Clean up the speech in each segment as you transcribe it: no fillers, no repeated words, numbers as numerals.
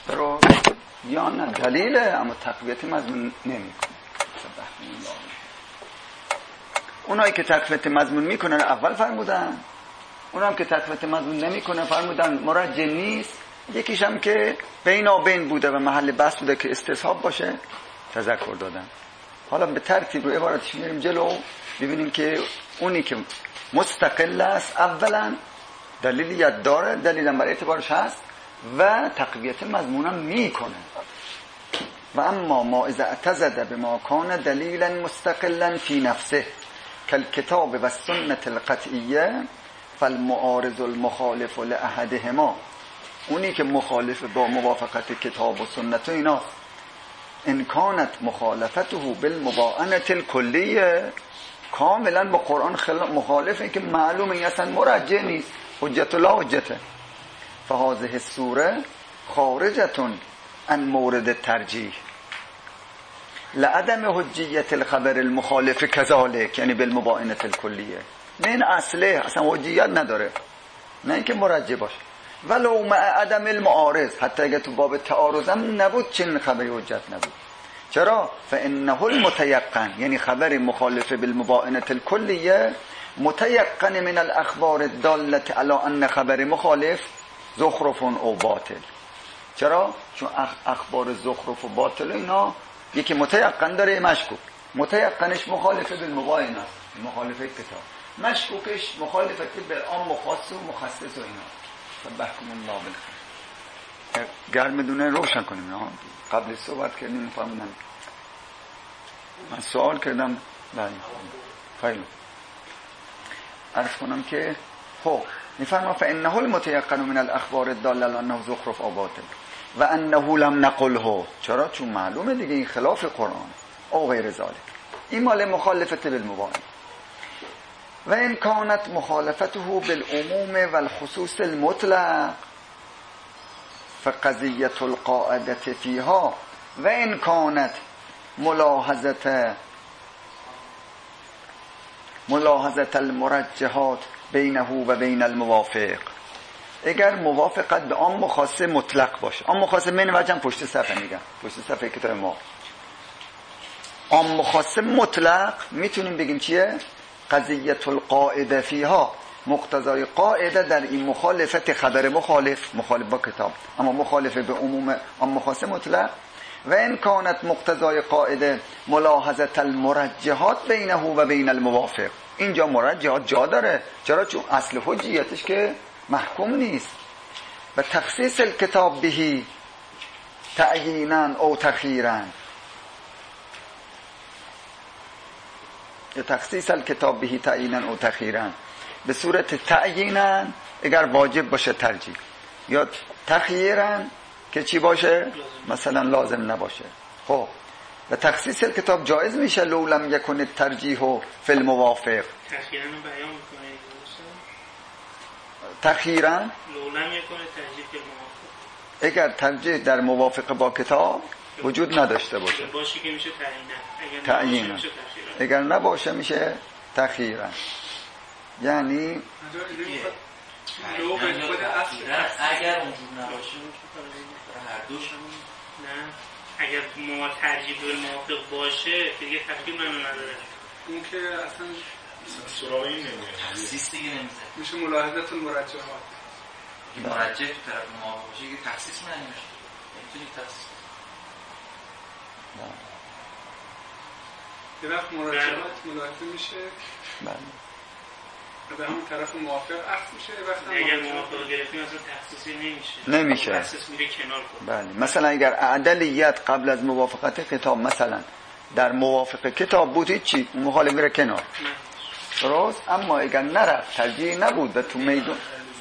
رو یا نه دلیله اما تقویت مضمون نمیکنه. اونایی که تقویت مضمون میکنن اول فرمودن، اونام که تقویت مضمون نمیکنن فرمودن مرجع نیست. یکیش هم که بینابین بوده و محل بحث بوده که استصحاب باشه تذکر دادن. حالا به ترتیب رو عبارتش میریم جلو ببینیم که اونی که مستقل است اولا دلیلیت داره، دلیلم برای اعتبارش هست و تقویت مضمونم میکنه. و اما ما اذا اعتزد بما کان دلیلا مستقلا فی نفسه کالکتاب و سنت القطعیه فالمعارض المخالف لاحدهما، اونی که مخالف با موافقت کتاب و سنت و ایناست، ان کانت مخالفته بالمباینه الکلیه، کاملا با قرآن مخالفه که معلومه این اصلا مرجع نیست، حجت لا حجته، فهذه السوره خارجه عن مورد الترجیح لعدم حجیت الخبر المخالف کذالک، یعنی بالمباینه الکلیه. نه این اصله اصلا حجیت نداره، نه اینکه مرجع باشه. ولو مع عدم المعارض، حتی اگه تو باب تعارضم نبود چنین خبری حجت نبود. چرا؟ فانه المتيقن، یعنی خبر مخالف بالمباینه الکلیه متيقن من الاخبار الداله على ان خبر مخالف زخرف او باطل. چرا؟ چون اخبار زخرف و باطل اینا یکی متيقن داره، مشکوک. متيقنش مخالف بالمباینه، مخالف کتاب، مشکوکش مخالفت به عام و خاص و مخصص و اینا. سبحکم الله بالخیر. گرم دونه روشن کنیم. نه قبل صحبت کردیم فهمیدم، من سوال کردم. بله خیلی عرض کنم که خب میفرما فانه المتيقن من الاخبار الداله على انه زخرف او باطل و انه لم نقله. چرا؟ چون معلومه دیگه این خلاف قرآن او غیر ذلك، این مال مخالفت بالمباین. و ان كانت مخالفته بالعموم والخصوص المطلق فقضيه القاعده فيها و ان كانت ملاحظه المرجحات بینه و بین الموافق، اگر موافقت به عام مخاص مطلق باشه. عام مخاص من وجه پشت صفحه میگم، پشت صفحه کتاب ما. عام مخاص مطلق میتونیم بگیم چیه؟ قضیه القاعده فیها، مقتضای قاعده در این مخالفت خبر مخالف با کتاب، اما مخالف به عموم عام مخاص مطلق. و ان کانت مقتضای قاعده ملاحظه المرجحات بینه و بین الموافق، اینجا مرجحات جا داره. چرا؟ چون اصل حجیتش که محکوم نیست. و تخصیص الکتاب بهی تعیینا او تخییرا، تخصیص الکتاب بهی تعیینا او تخییرا، به صورت تعیینا اگر واجب باشه ترجیح، یا تخییرا که چی باشه؟ مثلا لازم نباشه. خب و تخصیص الکتاب جایز میشه لو لم یکن الترجیح فی الموافق. تخییرا رو بیان میکنه تخییرا لو لم یکن الترجیح فی الموافق، اگر ترجیح در موافق با کتاب وجود نداشته باشه باشه که میشه تعیینا، اگر نباشه میشه تخییرا. یعنی اگر اونجور نباشه هر دوش نه، اگر ما ترجیح به موافق باشه دیگه تفکیک منو نداره. اون که اصلا سراغی نمیاد، تخصیص دیگه نمیزه، میشه ملاحظت المرجحات. این مرجح تو طرف موافق باشه که تخصیص نمیشه، نمیتونی تخصیص یه وقت مرجحات ملاحظه میشه، بله، به همون طرف موافق اخذ میشه. اگر موافق گرفتیم اصلا تخصیصی نمیشه، تخصیص میره کنار. بله، مثلا اگر عدلیت قبل از موافقت کتاب مثلا در موافق کتاب بود چی؟ مخالف میره کنار، درست. اما اگر نرفت، ترجیح نبود و تو میدون،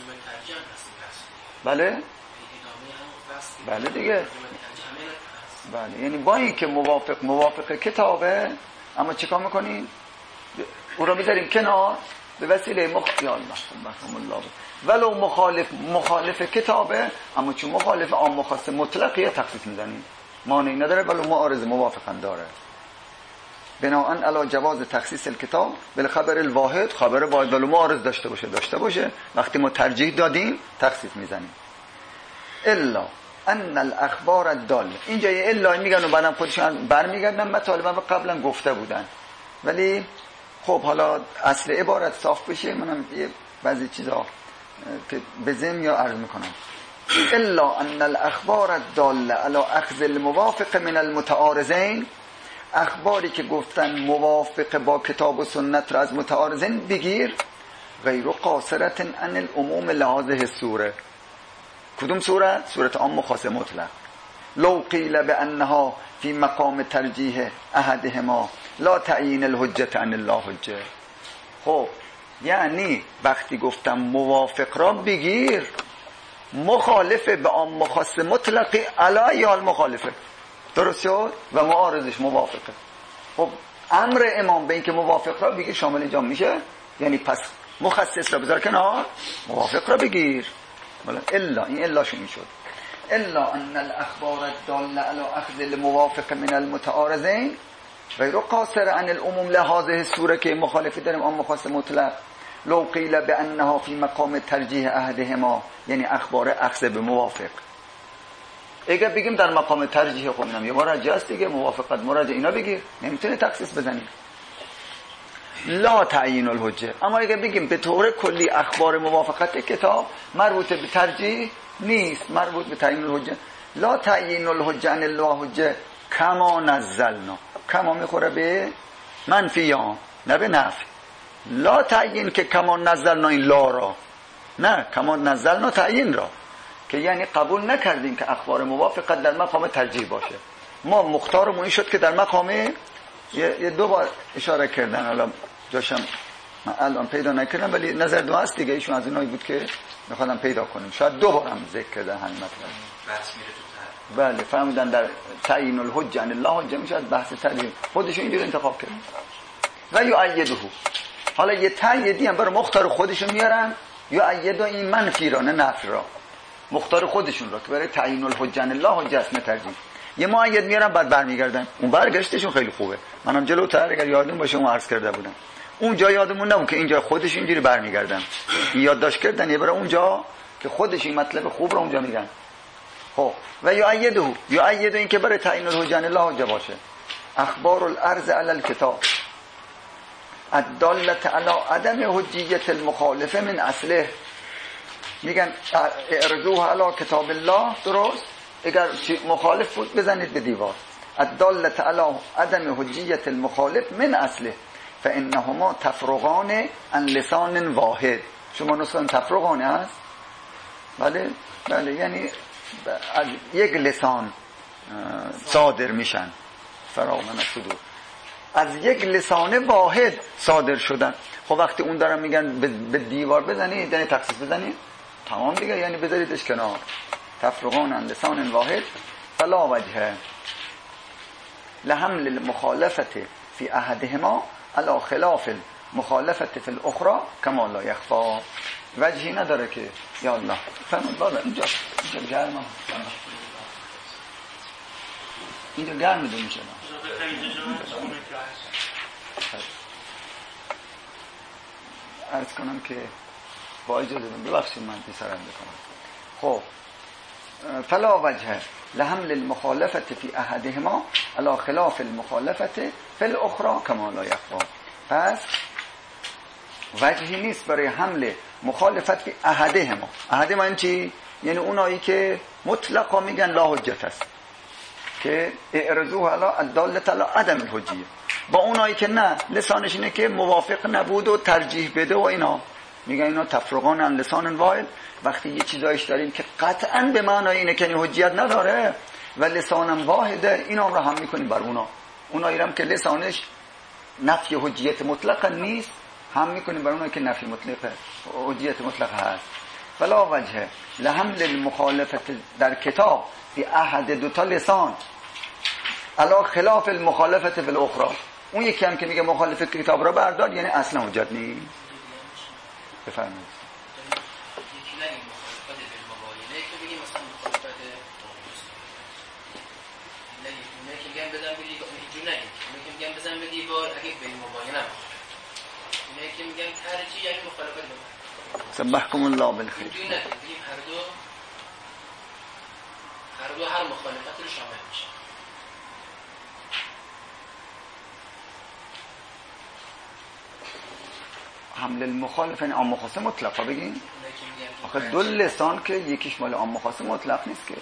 بله بله دیگه، بله، یعنی با این که موافق کتابه، اما چیکار میکنیم؟ او رو میذاریم کنار به وسیله یا الله سبحان الله. ولو مخالف کتابه، اما چون مخالف عام مخاص مطلقیه تخصیص میزنیم، مانعی نداره. ولو معارض موافقا داره. بناءً علی جواز تخصیص الکتاب بالخبر الواحد، خبر واحد ولو معارض داشته باشه، وقتی ما ترجیح دادیم تخصیص میزنیم. الا ان الاخبار الداله، اینجا یه الا میگن و بعدم خودشون برمیگردن مطالب رو قبلا گفته بودن، ولی خب حالا اصل عبارت صاف بشه منم یه بعضی چیزا که بزم یا عرض میکنم. الا ان الاخبار الداله علی اخذ الموافق من المتعارضین، اخباری که گفتن موافق با کتاب و سنت را از متعارضین بگیر، غیر قاصرة عن العموم لهذه السوره. کدوم سوره؟ سوره عام خاص مطلق. لو قیل بانها فی مقام ترجیح احدهما لا تعیین الحجة عن الله حجه. خب یعنی وقتی گفتم موافق را بگیر، مخالفه به عام خاص مطلقی علی حال مخالفه، درست شد؟ و معارضش موافقه. خب امر امام به این که موافق را بگیر شامل اینجا میشه، یعنی پس مخصص را بذار کنار، موافق را بگیر. الا این الاش میشد الا ان الاخبار الداله علی اخذ الموافق من المتعارضین غیر قاصر عن العموم لهذه السوره، که مخالفی داریم عام خاص مطلق. لو قیل بانها فی مقام ترجیح احدهما، یعنی اخبار اخذ به موافق. اگه بگیم در مقام ترجیح، خب اینم یه مرجع است دیگه، موافقت مرجع، اینا بگیر، نمیتونه تخصیص بزنی. لا تعیین الحجه. اما اگه بگیم به طور کلی اخبار موافقت کتاب مربوط به ترجیح نیست، مربوط به تعیین الحجه. لا تعیین الحجه عن الله حجه کما نزلنا، کما میخوره به منفی یا نه به نفی. لا تعیین که کما نزلنا این لا را، نه کما نزلنا تعیین را، که یعنی قبول نکردیم که اخبار موافقت در مقام ترجیح باشه. ما مختارمون این شد که در مقام یه دو بار اشاره کردن، حالا جاشم من الان پیدا نکردم، ولی نظر دو هست دیگه، ایشون از اینایی بود که میخوادم پیدا کنیم، شاید دو بار هم ذکر کردن همین مطلب. بحث میره تو بله فهمیدن در تعیین الحجه عن الله حجه میشه بحث تعیین، خودشون اینجوری انتخاب کردن. و یؤیده، حالا یه تأییدی هم برای مختار خودشون میارن، یؤیده این منفی را نه نفی را، مختار خودشون را که برای تعیین الحجه عن الله حجه است نه ترجیح. یه مؤید میارن بعد برمیگردن. اون برگشتشون خیلی خوبه، منم جلوتر اگر یادم باشه اون عرض کرده بودم، اونجا یادمون نبود که اینجا خودش اینجوری برمیگردن، یادداشت کردن یه برای اونجا که خودش این مطلب خوب رو اونجا میگن. خب و یؤیده این که برای تعیین الحجه عن الله حجه باشه. اخبار الارض علی الکتاب الداله علی عدم حجیت المخالف من اصله، میگن اعرضوه علی کتاب الله، درست؟ اگر مخالف بود بزنید به دیوار. الداله علی عدم حجیت المخالف من اصله فانهما تفرقان عن لسان واحد. شما نسخه تفرقان هست؟ بله بله، یعنی از یک لسان صادر میشن، فراغ من صدور، از یک لسان واحد صادر شدن. خب وقتی اون دارن میگن به دیوار بزنید یعنی تخصیص بزنید، تمام دیگه، یعنی بذاریدش کنار. تفرقان عن لسان واحد فلا وجه لحمل المخالفت فی احدهما علی خلاف المخالفت فی الاخرى کما لا یخفا. وجهی نداره که یا الله فرمود بالا اینجا گرمه، اینجا گرم میدون میشه. عرض کنم که با اجازه ببخشید من بیسرم بکنم. خب فلا وجه لحمل المخالفت فی احدهما علی خلاف المخالفت فی الاخرى کما لا یخفا. پس وجهی نیست برای حمل مخالفت فی احدهما. احدهما این چی؟ یعنی اونایی که مطلقا میگن لا حجت است، که اعرضوه علی الداله علی عدم الحجیه، با اونایی که نه لسانش اینه که موافق نبود و ترجیح بده و اینا، میگن اینا تفرقان عن لسان واحد. وقتی یه چیزایش داریم که قطعا به معنای اینه که حجیت نداره و لسانم واحده، اینا رو هم میکنیم بر اونایی هم که لسانش نفی حجیت مطلق نیست، هم میکنیم بر اونایی که نفی مطلق حجیت مطلق هست. فلا وجه لحمل المخالفت در کتاب فی احد دوتا لسان علی خلاف المخالفت فی الاخرى. اون یکی هم که میگه مخالف کتاب را بردار، یعنی اصلا حجت نیست. بفرمایید. بزن به دیوار اگه به مباینه نباشه، اینه که میگن ترجیح یعنی مخالفت با سبحكم الله بالخير. دو هر مخالفت رو شامل میشه. حمل المخالف یعنی عام خاص مطلقا بگین. آخه دو لسان که یکیش مال عام خاص مطلق نیست که.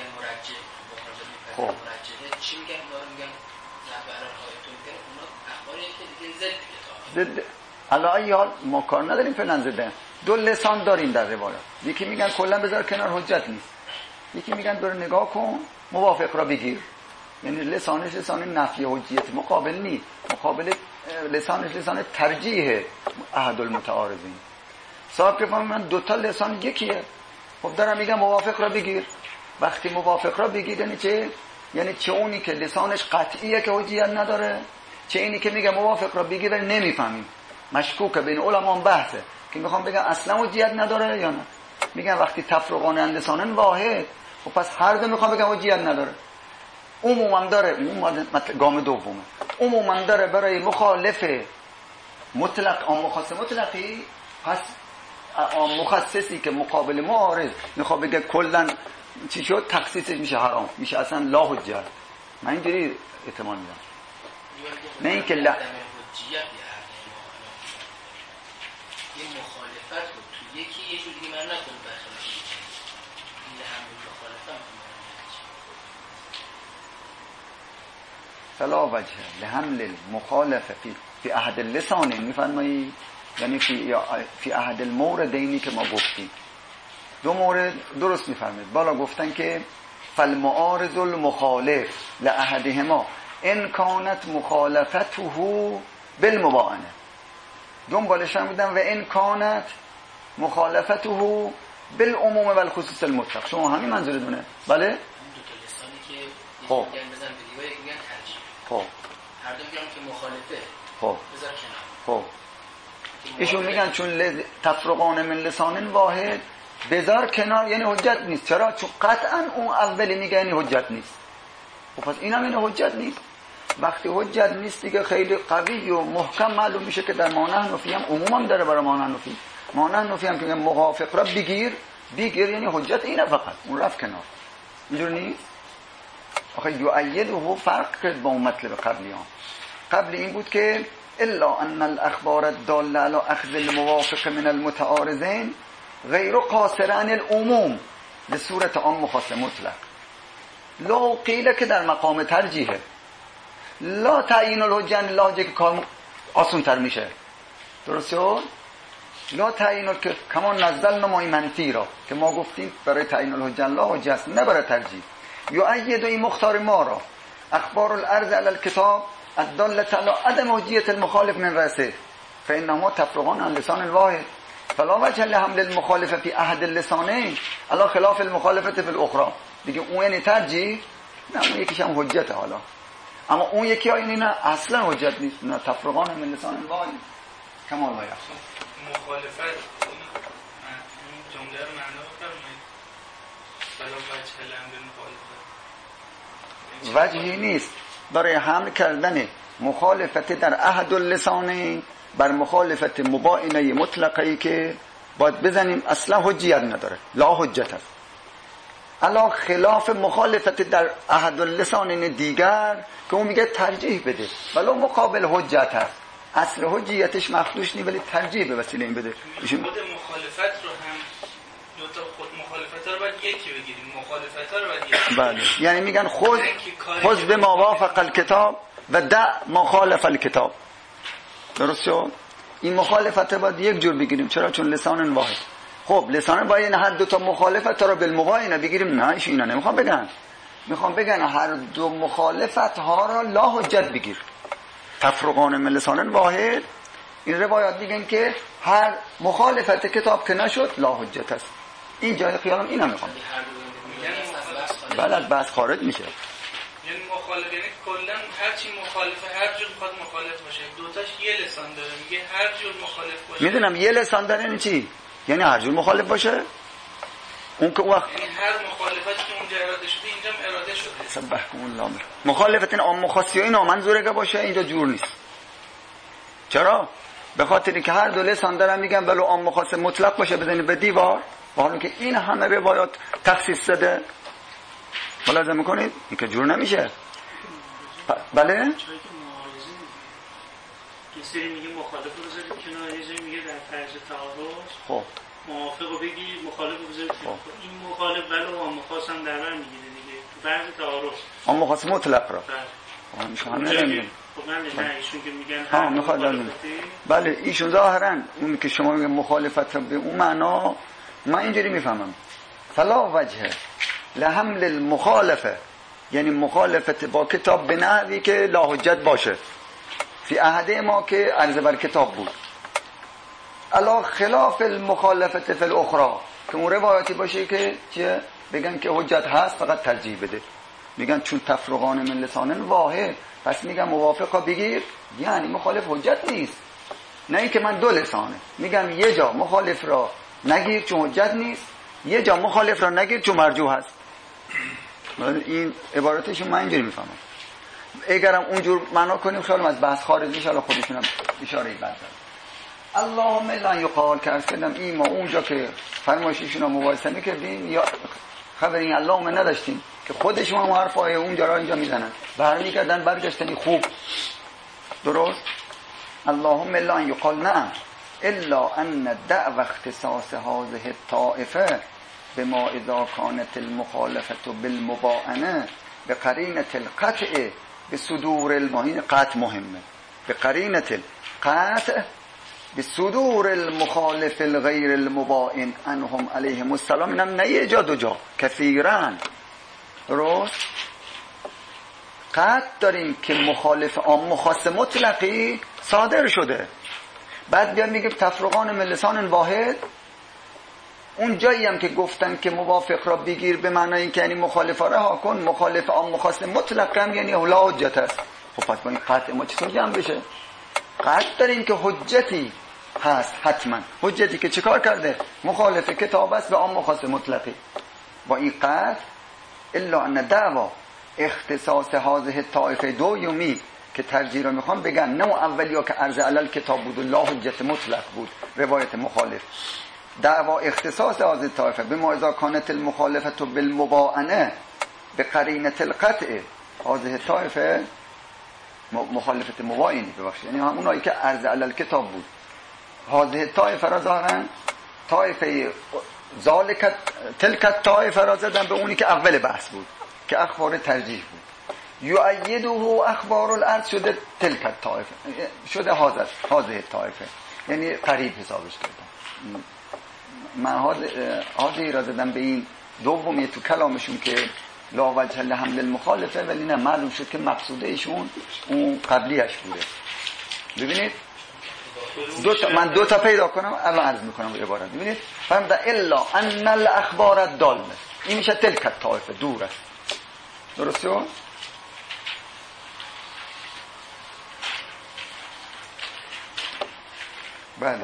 خب چی میگن؟ میگن رهبران آیتون که اونا اخباری که دیگه ضد کتاب. الان یا ما کار نداریم فعلا زده. دو لسان داریم در روایات. یکی میگن کلا بذار کنار حجت نیست. یکی میگن برو نگاه کن موافق را بگیر. یعنی لسانش لسان نفی حجیت مقابل نیست. مقابل لسانش لسان ترجیح احد المتعارضین. صاحب که فهمن دو تا لسان یکیه. خب دارم میگم موافق را بگیر. وقتی موافق را بگیر یعنی چه؟ یعنی چه اونی که لسانش قطعیه که حجیت نداره، چه اینی که میگه موافق را بگیر ولی نمیفهمیم. مشکوکه بین علما بحثه که میخوام بگم اصلا حجیت نداره یا نه. میگن وقتی تفرقان لسانن واحد، خب پس هر دو میخوام بگم حجیت نداره. عموما داره، اون گام دومه. عموما داره برای مخالف مطلق عام خاص مطلقی، پس مخصصی که مقابل معارض میخواد بگه کلا چی شد تخصیصش میشه حرام، میشه اصلا لا حجت. من اینجوری احتمال میدم. نه اینکه لا یه مخالفت رو تو یکی یه جور دیگه من نکنم برخلاف این همون مخالفت فلا وجه لحمل المخالفه فی احد اللسان میفرمایی، یعنی فی احد الموردینی که ما گفتیم. دو مورد درست میفرمید. بالا گفتن که فالمعارض المخالف لاحدهما ان كانت مخالفته بالمباینه. دنبالش هم بودن و ان كانت مخالفته بالعموم و الخصوص المطلق. شما همین منظورتونه؟ بله؟ دو تا لسانی که خب میگن بزن به دیوار، یک میگن ترجیح. خب هر دو میگن که مخالفه. خب بذار کنار. خب ایشون میگن چون تفرقان من لسان واحد بذار کنار یعنی حجت نیست. چرا؟ چون قطعا اون اولی میگه یعنی حجت نیست. خب پس اینم این حجت نیست. وقتی حجت نیست دیگه خیلی قوی و محکم معلوم میشه که در مانع حنفی هم عموما داره. برای مانع حنفی، مانع حنفی هم که میگن موافق را بگیر یعنی حجت اینه، فقط اون رفت کنار. اینجور نیست. آخه یؤیده فرق کرد با اون مطلب قبلی ها. قبل این بود که الا ان الاخبار الداله علی اخذ الموافق من المتعارضین غیر قاصر عن العموم لصورت عام خاص مطلق. لا قیل که در مقام ترجیحه. لا تعیین الحجه، لا که کار آسان تر میشه. درسته؟ لا تعیین که کما نزلنا ما منفی را که ما گفتیم برای تعیین الحجه لا حجه است، نه برای ترجیح. یؤید این مختار ما را اخبار الارض علی الکتاب الداله علی عدم حجیت المخالف من رأسه فانما تفرقان عن لسان واحد فلا وجه لحمل المخالفه فی احد اللسانین علی خلاف المخالفه فی الاخرى. دیگه اون یعنی ترجیح؟ نه، اون یکیش هم حجته. حالا اما اون یکی ها یعنی نه اصلا حجت نیست، نه تفرقان من لسان واحد کما لا یخفی. مخالفت این جمله رو معنا بفرمایید. فلا وجه لحمل المخالفه وجهی نیست برای حمل کردن مخالفت در احد اللسانین بر مخالفت مباینه مطلقی که باید بزنیم اصلا حجیت نداره، لا حجت است. علا خلاف مخالفت در احد اللسانین دیگر که اون میگه ترجیح بده ولو مقابل حجت هست، اصل حجیتش مخدوش نیست ولی ترجیح به وسیله این بده. خود مخالفت رو هم دو تا خود مخالفت رو باید یکی بگیریم، مخالفت رو باید یکی. بله، یعنی میگن خود به ما وافق الکتاب و دع ما خالف الکتاب. درست شد؟ این مخالفت باید یک جور بگیریم. چرا؟ چون لسان واحد. خب لسان باید هر دو تا مخالفت را بالمباینه بگیریم. نه اینا نمیخوام بگن. میخوام بگن هر دو مخالفت ها را لا حجت بگیر. تفرقان من لسان واحد. این روایات میگن که هر مخالفت کتاب که نشد لا حجت است. این جای خیالم اینا میخوام. بله بس خارج میشه. یعنی مخالف یعنی کلا هر چی مخالفه هر جور میخواد مخالف باشه. دوتاش یه لسان داره، میگه هر جور مخالف باشه. میدونم یه لسان داره یعنی چی؟ یعنی هر جور مخالف باشه. اون که وقت یعنی هر مخالفتی که اونجا اراده شده اینجا هم اراده شده. سبحان الله. مخالفت عام خاصی اینا منظوره که باشه اینجا جور نیست. چرا؟ به خاطری که هر دو لسان دارن میگن ولو عام خاص مطلق باشه بزنید به دیوار، با حالی که این همه روایات تخصیص داده. ملاحظه میکنید این که جور نمیشه. بله چایی که معارضه یه سری میگه مخالف رو بذارید کنار، یه سری میگه در فرض تعارض خب موافق رو بگی مخالف رو بذارید کنار. این مخالف ولو هم مخواستم در بر میگیره دیگه تو فرض تعارض اما مخواست مطلق را خب هم نمیگیم. خب من نه ایشون که میگن ها میخواد بله ایشون ظاهرا اون که شما میگه مخالفت به اون معنا من اینجوری میفهمم فلا وجه لحمل المخالفه، یعنی مخالفت با کتاب به نحوی که لا حجت باشه فی عهد ما که عرض بر کتاب بود، علا خلاف المخالفت فی الاخرى که اون روایتی باشه که چیه بگن که حجت هست فقط ترجیح بده، میگن چون تفرقان من لسان واحد پس میگم موافقا بگیر، یعنی مخالف حجت نیست. نه اینکه من دو لسانه میگم یه جا مخالف را نگیر چون حجت نیست، یه جا مخالف را نگیر چون مرجوح هست. این عبارتشون من اینجوری میفهمم. اگرم اونجور معنا کنیم خیلی از بحث خارج میشه، حالا خودشون هم اشاره بد دارن. اللهم لا یقال که ارز کردم این ما اونجا که فرمایششون رو مباحثه میکردیم یا خبر این اللهم نداشتیم که خودشون هم حرفای اونجا را اینجا میزنن برمیگردن برگشتنی خوب درست. اللهم لا یقال نعم الا ان دعوى اختصاص هذه الطائفه بما اذا كانت المخالفه بالمباعنه بقرینه القطع بصدور المهین قطع مهمه بقرینه القطع بصدور المخالف الغیر المباین انهم علیهم السلام. اینم نه یه جا دو جا کثیرا درست قطع داریم که مخالف عام خاص مطلقی صادر شده، بعد بیان میگه تفرقان من لسان واحد. اون جایی هم که گفتن که موافق را بگیر به معنای این که یعنی مخالف را رها کن، مخالف عام خاص مطلق هم یعنی لا حجت است. خب پس با این قطع ما چطور جمع بشه؟ قطع داریم که حجتی هست، حتما حجتی که چیکار کرده مخالف کتاب است به عام خاص مطلقی. با این قطع الا ان دعوا اختصاص هذه الطائفه دومی که ترجیح را میخوام بگن نه اولیا که عرض علل کتاب بود و لا حجت مطلق بود روایت مخالف، دعوا اختصاص هذه الطائفه بما اذا كانت المخالفه بالمباعنه بقرینه القطع هذه الطائفه مخالفت مباینی ببخشید، یعنی همونایی که عرض علل کتاب بود. هذه الطائفه را ظاهرا طائفه ذالک تلک الطائفه را زدن به اونی که اول بحث بود که اخبار ترجیح بود. یؤیده اخبار الارض شده تلک الطائفه شده هذه الطائفه، یعنی قریب حسابش کردن. من هذه را زدن به این دومی تو کلامشون که لا وجه لحمل المخالفه، ولی نه معلوم شد که مقصوده ایشون اون قبلیش بوده. ببینید من دو تا پیدا کنم الان عرض میکنم به عبارت. ببینید فرمودن الا ان الاخبار الداله، این میشه تلک الطائفه دور است. درسته؟ بله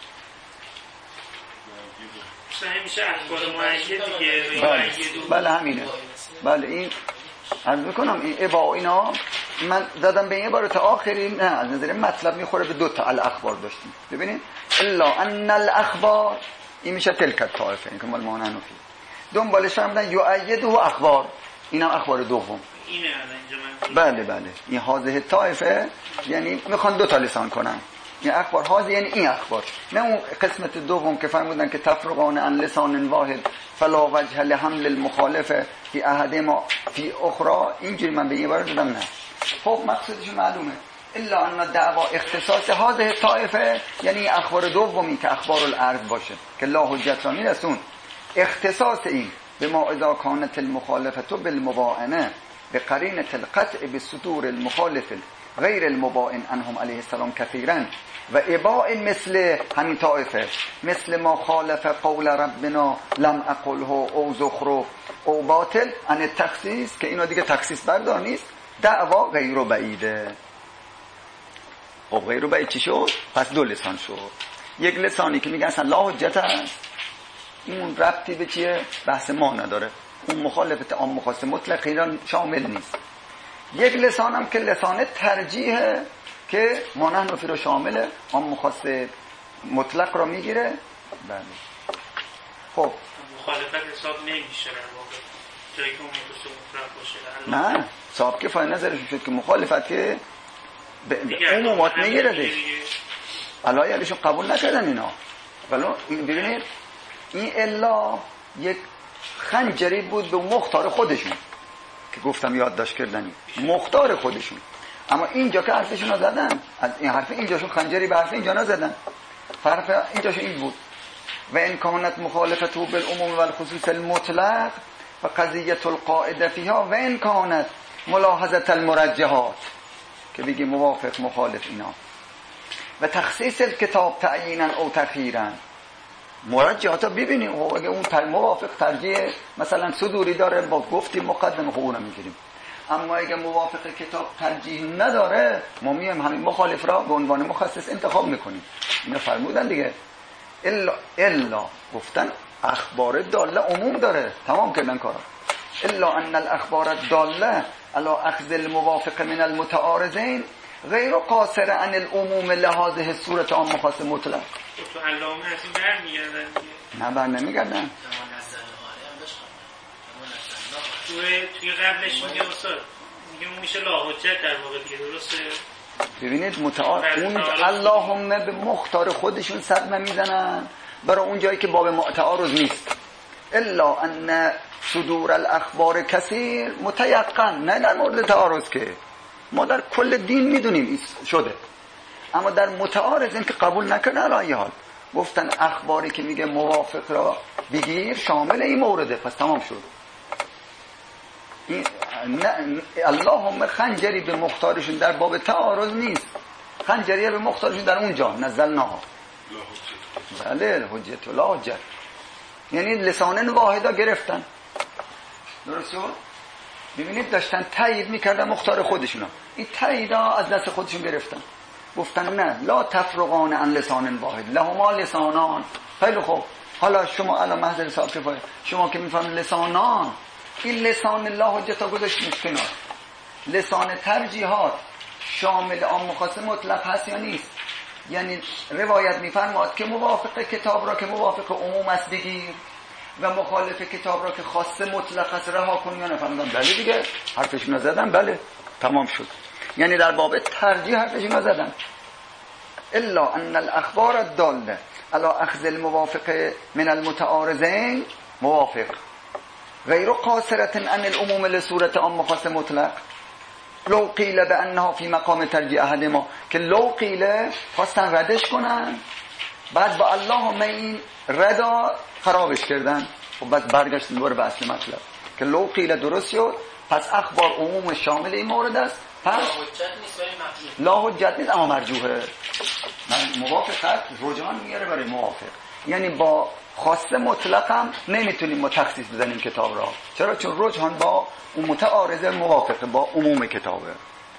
میشه اخبار معید دیگه. بله همینه. بله این عرض میکنم این ابا اینا من زدم به این عبارت آخری نه از نظر مطلب میخوره به دو تا الاخبار داشتیم. ببینید الا ان الاخبار این میشه تلک الطائفه، این که مال ما ننفی. دنبالش فرمودن یؤیده اخبار، اینم اخبار دوم. اینه اینجا من بله این هذه الطائفه یعنی میخوان دو تا لسان کنن، این اخبار هذه یعنی این اخبار، نه اون قسمت دوم که فرمودن که تفرقان عن لسان واحد فلا وجه لحمل المخالفه فی احد ما فی اخرى. اینجوری من به این عبارت دادم نه. خب مقصودش معلومه الا ان دعوا اختصاص هذه الطائفه یعنی اخبار دومی که اخبار الارض باشه که لا حجت را میرسون. اختصاص این به ما اذا كانت المخالفه بالمباعنه بقرینه القطع بصدور المخالف غیر المباین انهم علیه السلام کثیرا و اباء مثل همین طائفه مثل ما خالف قول ربنا لم اقله او زخرف او باطل عن التخصیص که اینا دیگه تخصیص بردار نیست. دعوا غیر بعیده. خب غیر بعید چی شد؟ پس دو لسان شد. یک لسانی که میگه اصلا لا حجت هست، اون ربطی به چیه؟ بحث ما نداره، اون مخالفت عام خاص مطلق ایران شامل نیست. یک لسان هم که لسان ترجیحه که ما نحنفی رو شامله، عام خاص مطلق رو میگیره. بله خب مخالفت حساب نمیشه در واقع. جایی که امور مطلق باشه. نه صاحب کفایه نظرشون شد که مخالفت که عمومات میگیردش، علایه‌شون قبول نکردن اینا. ولی ببینید این الا یک خنجری بود به مختار خودشون که گفتم یادداشت کردنی، مختار خودشون. اما اینجا که حرفشون رو زدن، از این حرف اینجاشون خنجری به حرف اینجا نزدن، حرف اینجاشون این بود و ان کانت مخالفته بالعموم والخصوص المطلق و قضیه القاعده فيها و ان کانت ملاحظه المرجحات که بگی موافق مخالف اینا و تخصیص الکتاب تعیینا او تخییرا. مرجحات ها ببینیم اگه اون موافق ترجیح مثلا صدوری داره با گفتی مقدم خوب اونو میگیریم، اما اگه موافق کتاب ترجیح نداره ما میایم همین مخالف را به عنوان مخصص انتخاب میکنیم. اینا فرمودن دیگه الا گفتن اخبار داله عموم داره، تمام کردن کارا. الا ان الاخبار الداله على اخذ الموافق من المتعارضین غیر قاصر عن العموم لهذه الصورت عام خاص مطلق. تو علامه از این برمیگردن نه بر نمیگردن. توی قبلش میگه استاد میگه اون میشه لا حجت در واقع دیگه، درسته؟ ببینید اون اللهم به مختار خودشون صدمه میزنن برای اون جایی که باب تعارض نیست. الا ان صدور الاخبار کثیر متیقن، نه در مورد تعارض که ما در کل دین میدونیم شده، اما در متعارض این که قبول نکنه رای حال گفتن اخباری که میگه موافق را بگیر شامل این مورده، پس تمام شد. اللهم خنجری به مختارشون در باب تعارض نیست، خنجری به مختارشون در اونجا نزلناها بله حجت لا حجت، یعنی لسانن واحدا گرفتن. درست شد؟ ببینید داشتن تایید میکردن مختار خودشونا، این تاییدا از دست خودشون گرفتن، گفتن نه لا تفرقان عن لسان واحد لهما لسانان. خیلی خوب، حالا شما الان محضر حساب کفایه شما که میفهمید لسانان، این لسان لا حجت ها گذاشتیم کنار، لسان ترجیحات شامل عام خاص مطلق هست یا نیست؟ یعنی روایت میفرماد که موافق کتاب را که موافق عموم است بگیر و مخالف کتاب را که خاص مطلق است رها کن یا نفهمیدم. بله دیگه حرفشون رو زدن، بله تمام شد. یعنی در باب ترجیح حرفشون رو زدن. الا ان الاخبار الداله على اخذ الموافق من المتعارضین موافق غیر قاصرة عن العموم لصورت عام خاص مطلق لو قیل بانها فی مقام ترجیح احدهما، که لو قیل خواستن ردش کنن بعد با اللهم این ردا خرابش کردن، خب بعد برگشتن دوباره به اصل مطلب که لو قیل درست شد، پس اخبار عموم شامل این مورد است، پس لا حجت نیست اما مرجوحه. من موافقت رجحان میاره برای موافق، یعنی با خاصه مطلق هم نمیتونیم ما تخصیص بزنیم کتاب را. چرا؟ چون رجحان با اون متعارضه موافقه با عموم کتابه.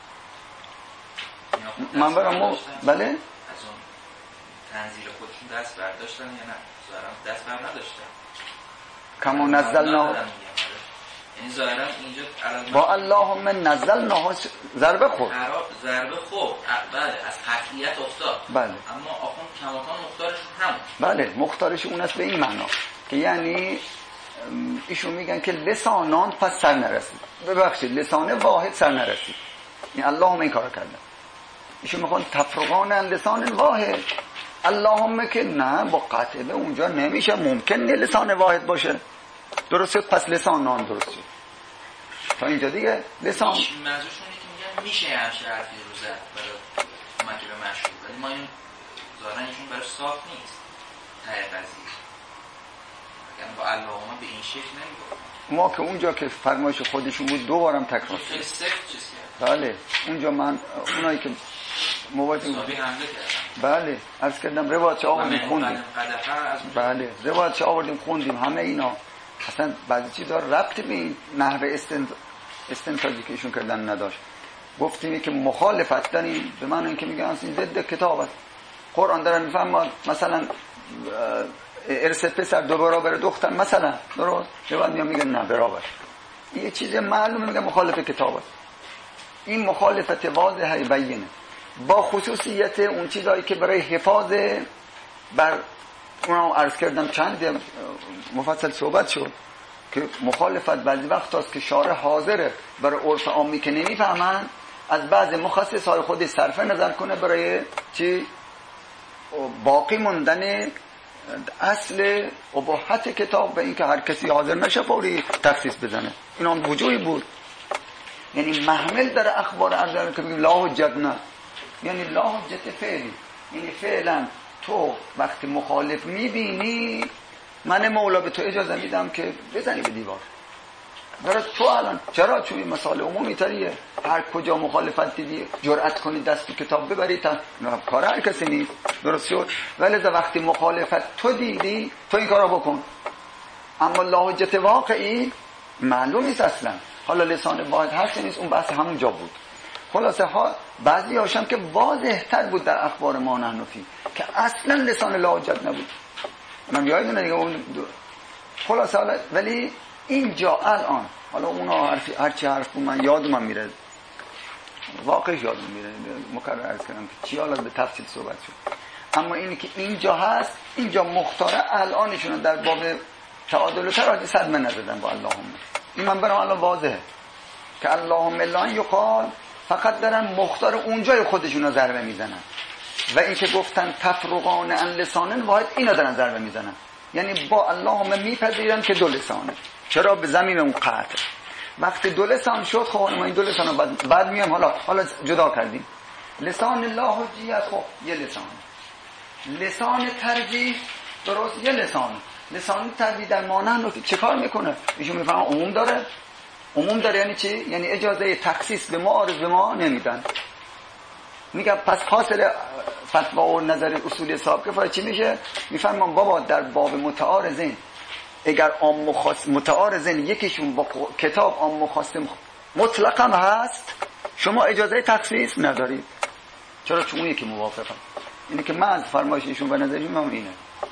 من برام بله از اون تنزیل خودشون دست برداشتن یا نه؟ ظاهرا دست بر نداشتن. کما نزلنا، یعنی ظاهرا اینجا با اللهم نزلنا ضربه خورد، ضربه خورد بله از قطعیت افتاد، بله اما آخون کماکان مختارشون همون، بله مختارش اون است به این معنا که یعنی ایشون میگن که لسانان پس سر نرسید، ببخشید لسان واحد سر نرسید، این اللهم این کارو کردن. ایشون میخوان تفرقان لسان واحد، اللهم که نه با قطعه به اونجا نمیشه، ممکن نه لسان واحد باشه. درسته؟ پس لسانان درسته تا اینجا دیگه لسان منظورشون اینه که میگن میشه همشه حرفی رو زد برای کمک به مشروع، ولی ما این ظاهرا ایشون برای صاف نیست ته قضیه، یعنی با اللهم به این شکل نمیگفتن. ما که اونجا که فرمایش خودشون بود دوبارم تکرار خیلی سفت چیز کرد. بله اونجا من اونایی که موازی حمله کردن بله عرض کردم روایت آوردیم خوندیم، بله روایت آوردیم خوندیم، همه اینا اصلا بعضی چیزا ربطی به این نحوه استنتاجی که ایشون کردن نداشت. گفتیم که مخالفت داریم به معنی اینکه میگن اصلا ضد کتاب است. قرآن داره میفهمه مثلا ارث پسر دو برابر دختر مثلا، درست؟ بعد میگن نه برابر، این یه چیز معلومه میگه مخالف کتاب است. این مخالفت واضحه بینه با خصوصیت اون چیزایی که برای حفاظ بر اونا عرض کردم چند مفصل صحبت شد که مخالفت بعضی وقت هست که شارع حاضره برای عرف عامی که نمیفهمن از بعض مخصصهای خودی صرف نظر کنه برای چی؟ باقی موندن اصل اباحت کتاب به این که هر کسی حاضر نشه فوری تخصیص بزنه. این هم وجوهی بود، یعنی محمل در اخبار ارزان که بگیم لا حجت نه، یعنی لا حجت فعلی، یعنی فعلا تو وقتی مخالف میبینی من مولا به تو اجازه میدم که بزنی به دیوار. برای تو الان چرا؟ چون این مسائل عمومی تریه، هر کجا مخالفت دیدی جرأت کنی دست تو کتاب ببری، کار هر کسی نیست، درست شد؟ ولی وقتی مخالفت تو دیدی تو این کارا بکن. اما لا حجت واقعی معلوم نیست اصلا، حالا لسان واحد هست نیست، اون بحث همونجا بود. خلاصه ها بعضی هاشم که واضح تر بود در اخبار ما نحنفی که اصلا لسان لا حجت نبود. من یادم دیگه اون خلاصه حالا ولی اینجا الان حالا اونا هرچی حرف بود من یادم میره، واقعی یادم میره، مکرر عرض کردم که چی حالا به تفصیل صحبت شد. اما اینی که اینجا هست، اینجا مختاره الانشون در باب تعادل و تراجع صدمه نزدن با اللهم. این من برام الان واضحه که اللهم الا یقال فقط دارن مختار اونجای خودشون رو ضربه میزنن و این که گفتن تفرقان عن لسانن واحد اینا دارن ضربه میزنن، یعنی با اللهم میپذیرن که دو لسانه. چرا؟ به زمین اون قطع. وقتی دو لسان شد خب ما این دو لسان رو بعد میام حالا جدا کردیم. لسان لا حجیت خب یه لسان، لسان ترجیح درست یه لسان. لسان ترجیح در مانند چه کار میکنه؟ ایشون میفهمه عموم داره یعنی چی؟ یعنی اجازه تخصیص به معارض به ما نمیدن. میگه پس حاصل فتوا و نظر اصولی سابقه چی میشه؟ میفهمم بابا در باب متعارضین اگر عام و خاص متعارضین یکیشون با کتاب عام و خاص مطلق هم هست شما اجازه تخصیص ندارید. چرا؟ چون اون یکی موافقه. اینه که من از فرمایششون به نظر میام اینه.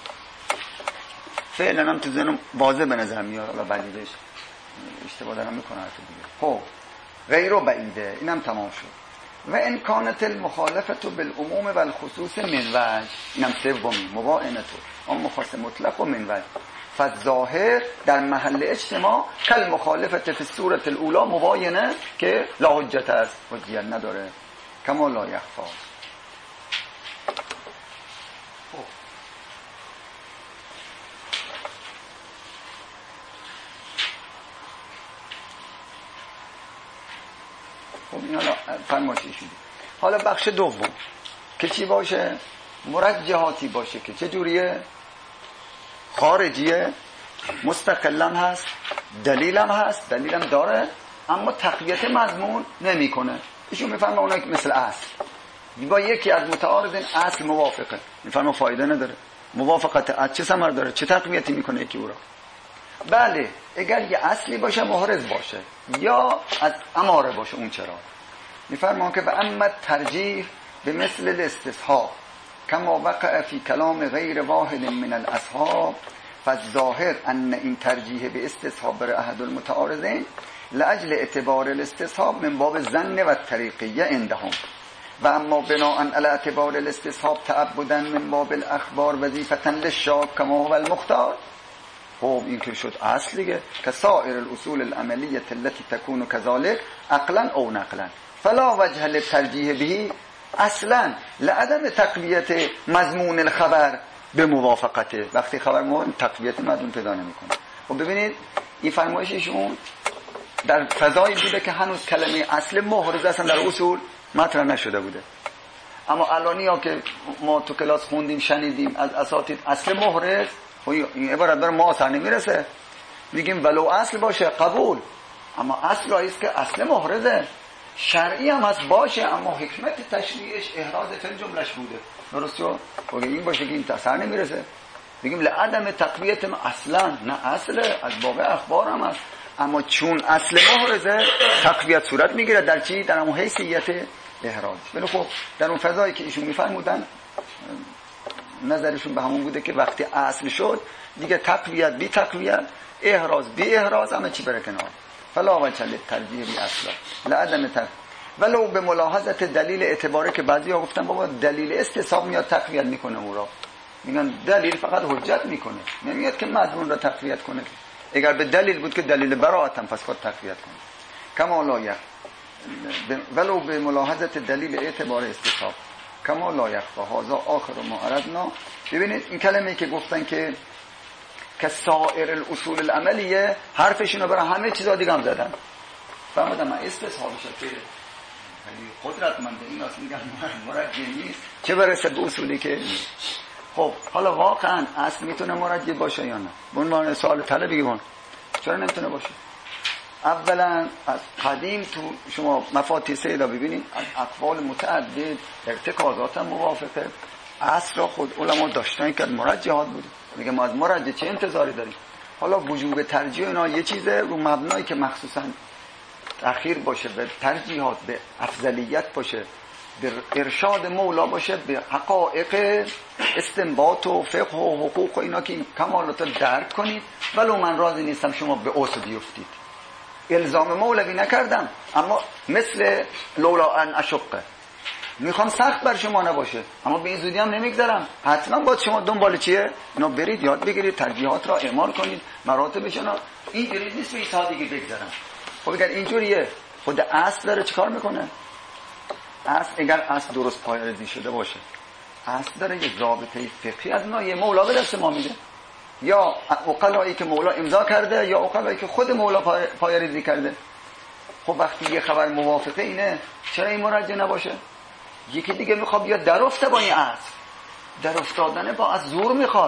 فعلا هم تو ذهنم واضح به نظر میاد، حالا بعدش اشتباه دارم میکنه حرف دیگه. خب غیر و بعیده اینم تمام شد. و ان کانت المخالفه بالعموم و الخصوص من وجه، اینم سومی مباینه تو اما خاص مطلق و من وجه فالظاهر در محل اجتماع کل مخالفت فی الصورت الاولی مباینه که لا حجت است، حجیت نداره کما لا یخفا. خب این حالا فرماشی شدی. حالا بخش دوم که چی باشه؟ مرجحاتی باشه که چه جوریه؟ خارجیه، مستقلن هست، دلیلم هست، دلیلم داره اما تقویت مضمون نمی کنه. ایشون میفرمه اونا مثل اصل با یکی از متعارضین اصل موافقه، میفرمه فایده نداره. موافقت از چه ثمر داره؟ چه تقویتی میکنه یکی او را؟ بله اگر یه اصلی باشه محرز باشه یا از اماره باشه اون چرا؟ میفرمان که و اما ترجیح به مثل الاستصحاب کما وقع فی کلام غیر واحد من الاصحاب فالظاهر ان این ترجیح به استصحاب بر احد المتعارضین لاجل اعتبار الاستصحاب من باب ظن و طریقیه عندهم و اما بناء علی اعتبار الاستصحاب تعبدا من باب الاخبار وظیفه للشاک کما هو المختار. خب این که شد اصل دیگه که سایر الاصول العملیه التي تكون كذلك عقلا او نقلا فلا وجه للترجیح به اصلا لعدم تقویت مضمون الخبر به موافقته. وقتی خبر مهم تقویت مضمون پیدا نمیکنه. خب ببینید این فرمایششون در فضایی بوده که هنوز کلمه اصل محرز اصلا در اصول مطرح نشده بوده. اما الانی ها که ما تو کلاس خوندیم شنیدیم از اساتید اصل محرز، این عبارت بر ما اصلا نمیرسه، میگیم ولو اصل باشه قبول، اما اصل است که اصل محرزه، شرعی هم هست باشه اما حکمت تشریعش احراز فل جملش بوده. درست شد؟ اگه این باشه که این اثر نمیرسه میگیم لعدم تقویت اصلا نه، اصل از باب اخبار هم هست اما چون اصل محرزه تقویت صورت میگیره در چی؟ در اون حیثیت احراز. ولی خب در اون فضایی که ایشون میفرمودن نظرشون به همون بوده که وقتی اصل شد دیگه تقویت بی تقویت، احراز بی احراز همه چی بره کنار. فلا وجه للترجیح بی اصلا لعدم تقویت ولو به ملاحظت دلیل اعتباره که بعضی‌ها گفتن بابا دلیل استصحاب میاد تقویت میکنه، او را میگن دلیل فقط حجت میکنه، نمیاد که مضمون را تقویت کنه. اگر به دلیل بود که دلیل براءتم پس باید تقویت کنید. کما لا ولو به ملاحظت دلیل اعتبار استصحاب کما لا یخفی هذا آخر ما اردنا. ببینید این کلمه‌ای که گفتن که سایر الاصول العملیه، حرفشون رو برای همه چیزا دیگه هم زدن. فهمیدم من استصحابش خیلی قدرتمنده، این اصلا میگن مرجع نیست، چه برسه به اصولی که خب حالا واقعا اصل میتونه مرجع باشه یا نه؟ به عنوان سوال طلبی بگم چرا نمیتونه باشه؟ اولا از قدیم تو شما مفاتیح سیدا ببینید از اقوال متعدد ارتکازات موافقه اصل را خود علما داشتن که مرجحات بوده. میگه ما از مرجح چه انتظاری داریم؟ حالا وجوب ترجیح اینا یه چیزه، رو مبنایی که مخصوصا اخیر باشه، به ترجیحات، به افضلیت باشه، به ارشاد مولا باشه، به حقایق استنباط و فقه و حقوق و اینا که این کمالات رو درک کنید. ولو من راضی نیستم شما به اوس بیفتید، الزام مولوی نکردم، اما مثل لولا ان اشقه میخوام سخت بر شما نباشه، اما به این زودی هم نمیگذرم، حتما باید شما دنبال چیه اینا برید یاد بگیرید، ترجیحات را اعمال کنید، مراتبشون اینجوری نیست به این سادگی بگذرم. خب اگر اینجوریه خود اصل داره چیکار میکنه؟ اصل اگر اصل درست پایه‌ریزی شده باشه، اصل داره یه ضابطه فقهی از نایه مولا به دست ما میده، یا عقلایی که مولا امضا کرده یا عقلایی که خود مولا پایه‌ریزی کرده. خب وقتی یه خبر موافقه اینه چرا این مرجع نباشه؟ یکی دیگه میخواد بیاد درفته با این اصل، در افتادن با از زور میخواد.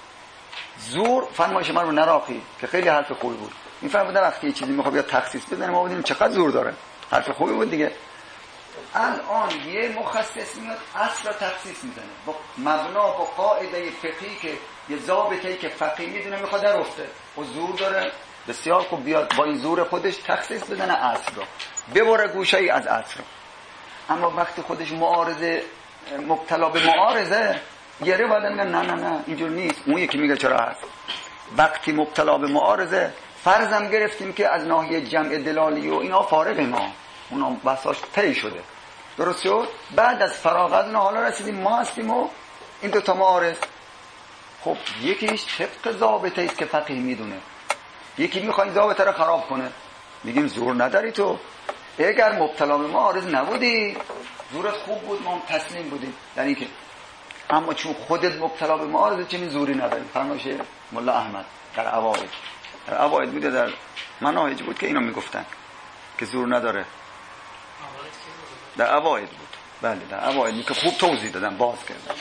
زور فرمایش من رو نراقی که خیلی حرف خوبی بود. این فرموده وقتی یه چیزی میخواد بیاد تخصیص بزنه ما ببینیم چقدر زور داره. حرف خوبی بود دیگه. الان یه مخصص میاد اصل را تخصیص میزنه با مبنا، با قاعده فقهی که یه ضابطه‌ای که فقیه میدونه میخواد درفته و زور داره. بسیار خوب بیاد با این زور خودش تخصیص بزنه اصل رو، ببره گوشه‌ای از اصل رو. اما وقتی خودش معارضه، مبتلا به معارضه، یه رو بعد میگن نه اینجور نیست. اون یکی میگه چرا هست. وقتی مبتلا به معارضه فرضم گرفتیم که از ناحیه جمع دلالی و اینا فارغ ما، اونا بحثاش طی شده، درست شد. بعد از فراغ از اونها حالا رسیدیم ما هستیم و این دوتا معارض. خب یکیش طبق ضابطه است که فقیه میدونه، یکی میخواد ضابطه رو خراب کنه. میگیم زور نداری تو، اگر مبتلا به معارض نبودی زورت خوب بود، ما هم تسلیم بودیم. یعنی که اما چون خودت مبتلا به معارض چنین زوری نداری. فرمایش ملا احمد در عواید بوده، در مناهج بود که اینا میگفتن که زور نداره. در عواید بود، بله در عواید که خوب توضیح دادن، باز کردن.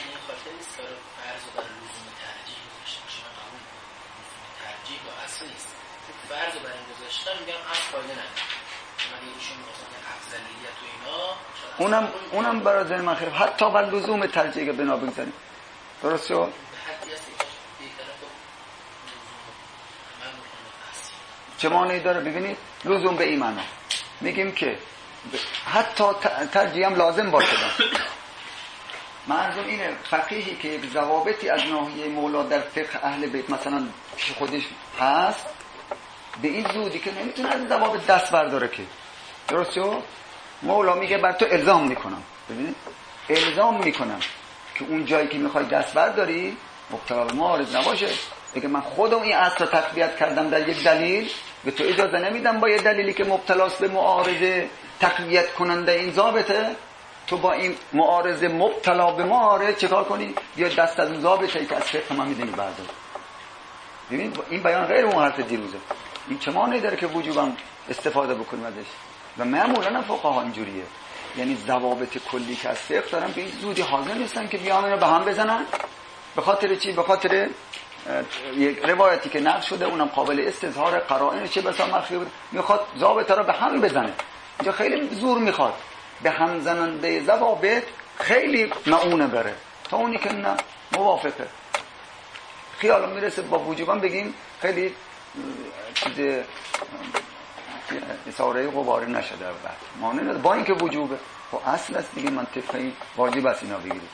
فرض بر این گذاشتن میگم اصل فایده نداره. ولی ایشون مثلا افضلیت و اینا اونم برای ذهن من خیلی حتی بر لزوم ترجیح بنا بگذاریم. درست شد؟ چه معنی داره؟ ببینید لزوم به این معنا میگیم که حتی ترجیح هم لازم باشه. منظور اینه فقیهی که یک ضوابطی از ناحیه مولا در فقه اهل بیت مثلا پیش خودش هست، به این زودی که نمیتونه از ضوابط دست برداره که. درست شد؟ مولا میگه بر تو الزام میکنم. ببینید الزام میکنم که اون جایی که میخوای دست برداری مبتلا به معارض نباشه. اگه من خودم این اصل تقویت کردم در یک دلیل، به تو اجازه نمیدم با یه دلیلی که مبتلاست به معارضه تقویت کننده این ضابطه، تو با این معارضه مبتلا به معارض چیکار کنی؟ بیا دست از اون ضابطه‌ای که از فقه من میدونی بردار. ببینید این بیان غیر اون حرف دیروزه. این چه معنی داره که وجوبم استفاده بکنیم ازش؟ و معمولا فقها اینجوریه، یعنی ضوابط کلی که از فقه دارن به این زودی حاضر نیستن که بیان رو به هم بزنن. به خاطر چی؟ به خاطر یک روایتی که نقل شده، اونم قابل استظهار قرائن چه بسا مخفی بود، میخواد ضابطه رو به هم بزنه. اینجا خیلی زور میخواد، به هم زننده ضوابط خیلی معونه بره تا اونی که نه موافقه. خیالم میرسه با وجوبم بگیم خیلی چیز اصاره غباری نشده بعد مانع نداره، با اینکه وجوبه خب اصل است دیگه، منطقی واجب است اینا بگیرید.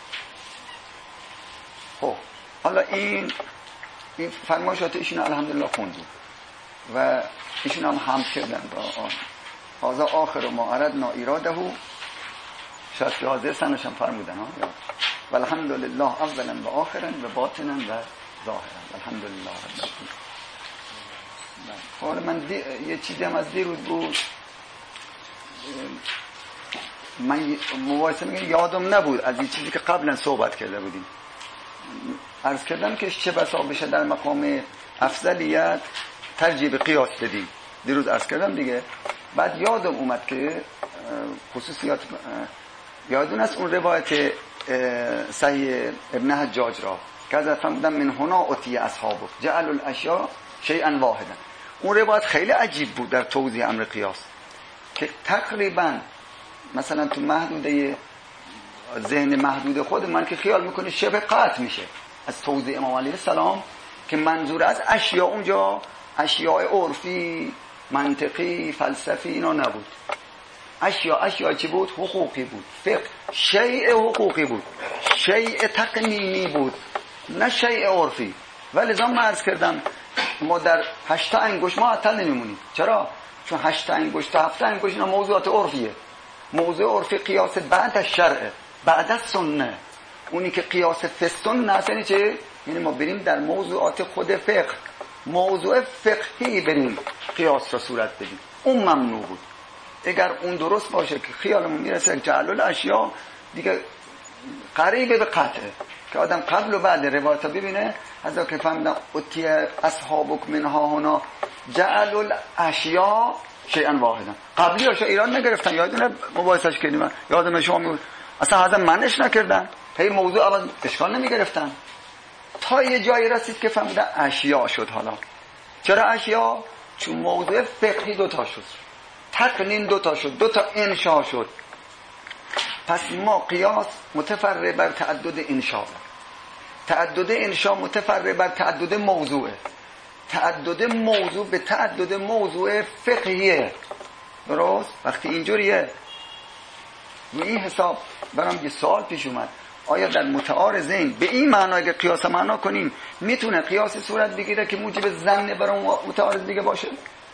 خب حالا این فرمایشات ایشون الحمدلله خوندیم و ایشون هم کردن با هذا آخر ما اردنا اراده، شاید که حاضر سنش هم فرمودن ها، و الحمدلله اولا و آخرا و باطنا و ظاهرا. الحمدلله رب العالمین. حالا من یه چیزی هم از دیروز بود، من مباحثه میگم یادم نبود از این چیزی که قبلا صحبت کرده بودیم. عرض کردم که چه بسا بشه در مقام افضلیت ترجیح به قیاس بدیم. دیروز عرض کردم دیگه. بعد یادم اومد که خصوصیات یادون است اون روایت صحیح ابن حجاج را که از فهمیدم من هنا اتی اصحابه جعل الاشیاء شیئا واحدا. اون روایت خیلی عجیب بود در توضیح امر قیاس که تقریبا مثلا تو محدوده ذهن محدود خود من که خیال میکنه شبه قطع میشه از توضیح امام علیه السلام که منظور از اشیاء اونجا اشیاء عرفی، منطقی، فلسفی اینا نبود. اشیاء چی بود؟ حقوقی بود. فقه شیء حقوقی بود، شیء تقنینی بود، نه شیء عرفی. ولی من عرض کردم ما در 8 انگشت معطل نمیمونیم. چرا؟ چون 8 انگشت تا 7 انگشت اینا موضوعات عرفیه. موضوع عرفی قیاس بعد از شرع، بعد از سنه. اونی که قیاس فستون نه چه؟ یعنی ما بریم در موضوعات خود فقه، موضوع فقهی بریم قیاس را صورت بدیم. اون ممنوع بود. اگر اون درست باشه که خیالمون میرسه جعل الاشیاء دیگه قریب به قطعه که آدم قبل و بعد روایت ببینه از که فهمیدن اتی اصحابک منها هنا جعل الاشیاء شیئا واحدا. قبلی هاشا ایران نگرفتن، یادونه مباحثش کردیم، یادم شما اصلا هذا منش نکردن، هی موضوع اول اشکال نمیگرفتن تا یه جایی رسید که فهمیدن اشیاء شد. حالا چرا اشیاء؟ چون موضوع فقهی دوتا شد، تقنین دوتا شد، دوتا انشاء شد. پس ما قیاس متفرع بر تعدد انشاء، تعدد انشاء متفرع بر تعدد موضوعه، تعدد موضوع به تعدد موضوع فقهیه. درست؟ وقتی اینجوریه و این حساب برام یه سوال پیش اومد، آیا در متعارضین به این معنای که قیاس معنا کنیم میتونه قیاس صورت بگیره که موجب ظن برای متعارض دیگه باشه؟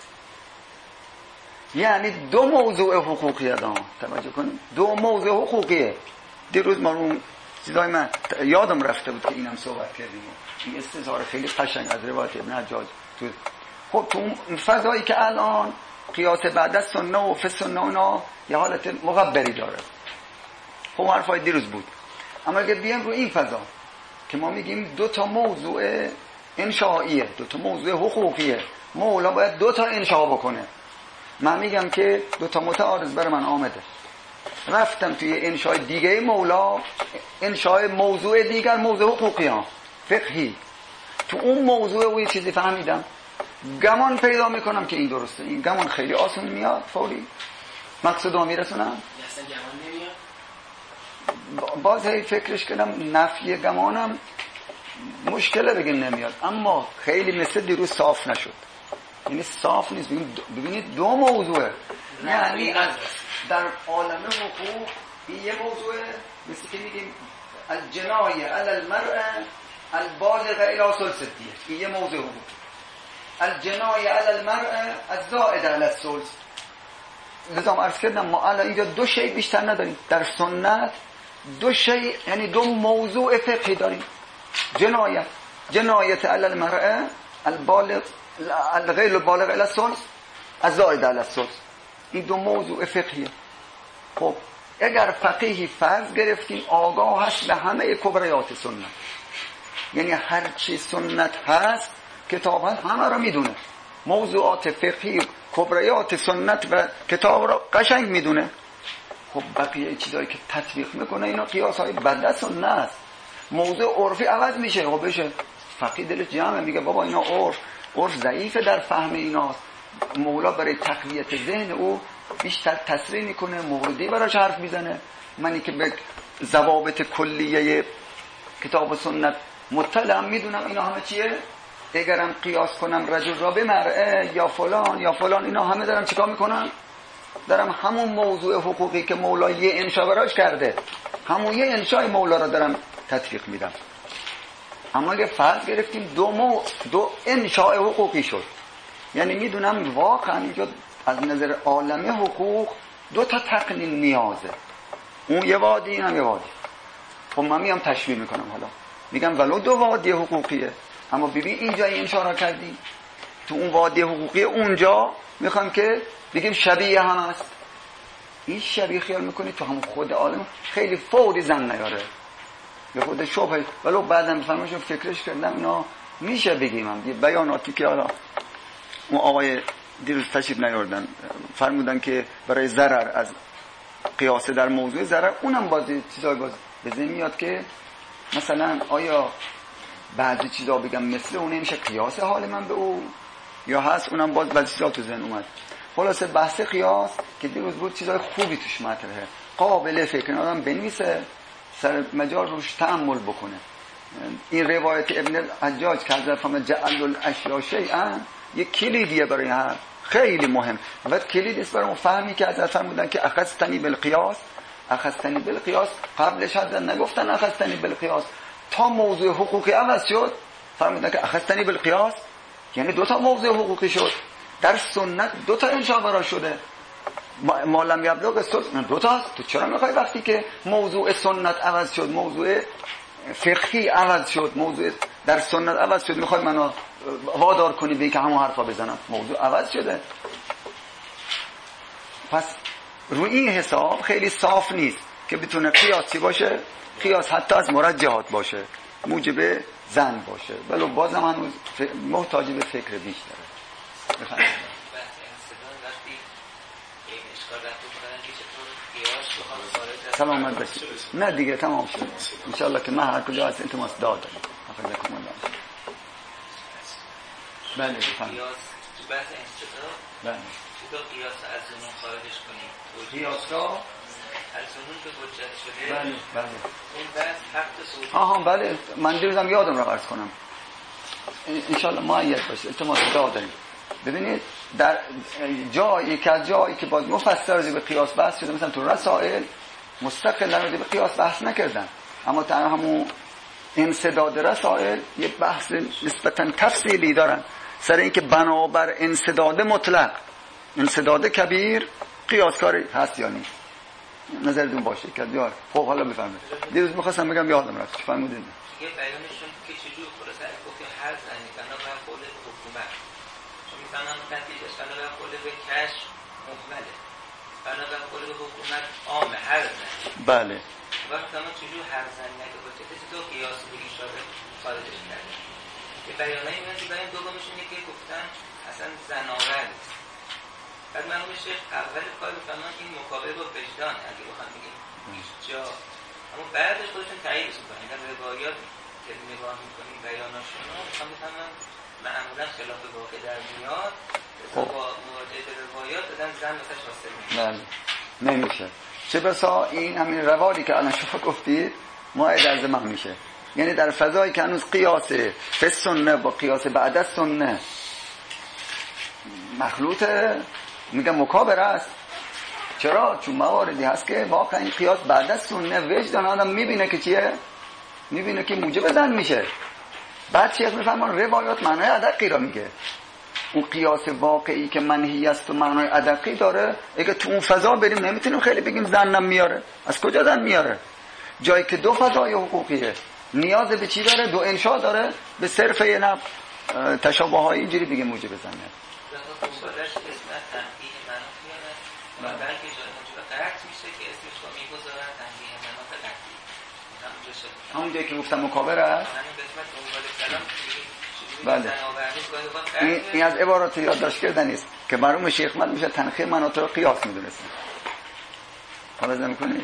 یعنی دو موضوع حقوقی دارن، توجه کنید، دو موضوع حقوقیه. دیروز ما رو چیزای من یادم رفته بود که اینم صحبت کردیم، این استظهار خیلی قشنگ از روایت ابن حجاج. خب تو فضایی که الان قیاس بعد از سنه و فسنه اونا یه حالت مغبری داره، خب حرفای دیروز بود. اما اگه بیان رو این فضا که ما میگیم دو تا موضوع انشائیه، دو تا موضوع حقوقیه، مولا باید دو تا انشاء بکنه. من میگم که دو تا متعارض برای من آمده، رفتم توی انشاء دیگه مولا، انشاء موضوع دیگر، موضوع حقوقی ها فقهی، تو اون موضوع و یه چیزی فهمیدم، گمان پیدا میکنم که این درسته. این گمان خیلی آسون میاد، فوری مقصود ها میرسونم. اصلا گمان نمیاد. باز هی فکرش کردم نفی گمانم مشکله بگیم نمیاد، اما خیلی مثل دیروز صاف نشد. یعنی صاف نیست. ببینید دو موضوعه، یعنی در عالم حقوق این یه موضوعه، مثل که میگیم الجنایه علی المرء البالغ الی ثلث الدیه، این یه موضوع حقوق. الجنایه علی المرء الزائد علی الثلث. لذا عرض کردم ما الان اینجا دو شی بیشتر نداریم در سنت، دو شی یعنی دو موضوع فقهی داریم. جنایت علی المرء البالغ الغیر البالغ الی الثلث الزائد علی الثلث، این دو موضوع فقهیه. خب اگر فقیهی فرض گرفتیم آگاه هست به همه کبریات سنت، یعنی هر چی سنت هست کتاب هست همه را میدونه، موضوعات فقهی کبریات سنت و کتاب را قشنگ میدونه. خب بقیه چیزایی که تطبیق میکنه اینا قیاس های بعد سنت، موضوع عرفی عوض میشه. خب بشه فقیه دلش جمعه، میگه بابا اینا عرف ضعیفه در فهم ایناست. مولا برای تقویت ذهن او بیشتر تصریح میکنه، موردی براش حرف میزنه. منی که به ضوابط کلیه کتاب و سنت مطلعم میدونم اینا همه چیه. اگرم قیاس کنم رجل را به مرعه یا فلان اینا همه دارم چیکار میکنم؟ دارم همون موضوع حقوقی که مولا یه انشا براش کرده، همون یه انشای مولا را دارم تطبیق میدم. اما اگه فرض گرفتیم دو انشاء حقوقی شد، یعنی میدونم واقعا اینجا از نظر عالم حقوق دو تا تقنین نیازه، اون یه وادی این هم یه وادی. خب من میام تشبیه میکنم، حالا میگم ولو دو وادی حقوقیه، اما ببین اینجا انشاء را کردی تو اون وادی حقوقی اونجا میخوام که بگیم شبیه هم هست. این شبیه خیال میکنی تو همون خود عالم خیلی فوری زن نیاره به خود شبهه، ولو بعدم بفهمشون فکرش کردم اینا میشه بگیم هم یه بیاناتی که حالا اون آقای دیروز تشریف نیاوردن فرمودن که برای ضرر از قیاس در موضوع ضرر، اونم بازی چیزای باز به ذهن میاد که مثلا آیا بعضی چیزا بگم مثل اون نمیشه قیاس حال من به او، یا هست اونم باز بعضی چیزا تو ذهن اومد. خلاصه بحث قیاس که دیروز بود چیزای خوبی توش مطرحه، قابل فکر آدم بنویسه سر مجال روش تأمل بکنه. این روایت ابن الحجاج که حضرت فرمود جعل الاشیاء شیئا یک کلیدیه برای هر خیلی مهم و کلید است برای اون فهمی که حضرت فرمودن که اخذتنی بالقیاس. اخذتنی بالقیاس قبلش حضرت نگفتن اخذتنی بالقیاس، تا موضوع حقوقی عوض شد فرمودن که اخذتنی بالقیاس، یعنی دو تا موضوع حقوقی شد. در سنت دو تا انشاء برا شده، ما لم یبلغ سنت دو تاست. تو چرا میخوای وقتی که موضوع سنت عوض شد، موضوع فقهی عوض شد، موضوع در سنت عوض شد، میخوای منو وادار کنی به اینکه همون حرفا بزنم؟ موضوع عوض شده. پس روی این حساب خیلی صاف نیست که بتونه قیاسی باشه، قیاس حتی از مرجحات باشه، موجب زن باشه، ولی بازم هنوز محتاج به فکر بیشتره. بفرمایید. سلامت باشید. نه دیگه تمام شد انشالله که من هر کجا هست التماس دادم. حفظکم الله. بله بفرمایید. تو بحث انستدلال بله تو قیاس از زنون خارجش کنیم، قیاس را از زنون به حجت شده. بله بله اون بحث حق صوتی. ها بله من دیروزم یادم رو عرض کنم انشالله معید باشه التماس دادم. ببینید در جایی که از جایی که باز مفصل راجع به قیاس بحث شده، مثلا تو رسائل مستقلا راجع به قیاس بحث نکردن، اما در همون انسداد رسائل یه بحث نسبتا تفصیلی دارن سر اینکه بنابر انسداد مطلق، انسداد کبیر قیاسکاری هست یا نیست. نظرتون باشه که دیار. خب حالا بفرمایید. دیروز می‌خواستم بگم یادم رفت. چی فرمودید؟ یه بیانشون که چجور خلاصه گفت هر زنی بنابر قول حکومت، چون می‌فهمن نتیجهش بنابر قول به کشف محمله، بنابر قول حکومت عامه هر زنی. بله وقتی ما چجور هر زنی نگه باشه کسی تو قیاس بگی شده خارجش کرده. یه بیانایی من که بیان دومشون که گفتن اصلا زناور نیست. بعد من اون شیخ اول کار بفهمن این مقابل با وجدان اگه بخوام بگیم جا، اما بعدش خودشون تاییدش میکنن. در روایات که نگاه میکنیم بیاناشون رو میخوام بفهمن معمولا خلاف واقع در میاد، با مواجهه به روایات دادن زن مثلا حاصل میشه. بله نمیشه. چه بسا این همین روالی که الان شما گفتید ماید از من میشه، یعنی در فضایی که هنوز قیاس به سنه با قیاس بعد از سنه مخلوطه، میگم مکابره است. چرا؟ چون مواردی هست که واقعا این قیاس بعد از سنه وجدان آدم میبینه که چیه، میبینه که موجب زن میشه. بعد شیخ میفهمن روایات معنای ادقی را میگه. اون قیاس واقعی که منهی است و معنای ادقی داره، اگه تو اون فضا بریم نمیتونیم خیلی بگیم زنم میاره. از کجا زن میاره؟ جایی که دو فضای حقوقیه، نیاز به چی داره؟ دو انشاء داره، به صرف یه نب تشابه‌های اینجوری دیگه موجب زنه. و بلکه جای موجود قطع میشه که اسمش رو میگذارن تنبیه مناط قطعی. همونجا شد. همونجایی که گفتم مکابره است. همین قسمت دنبال کلام بله. این از عبارات یادداشت کردن نیست که مرحوم شیخ مد میشه تنخیه مناط رو قیاس میدونستن. حالا زمین کنید.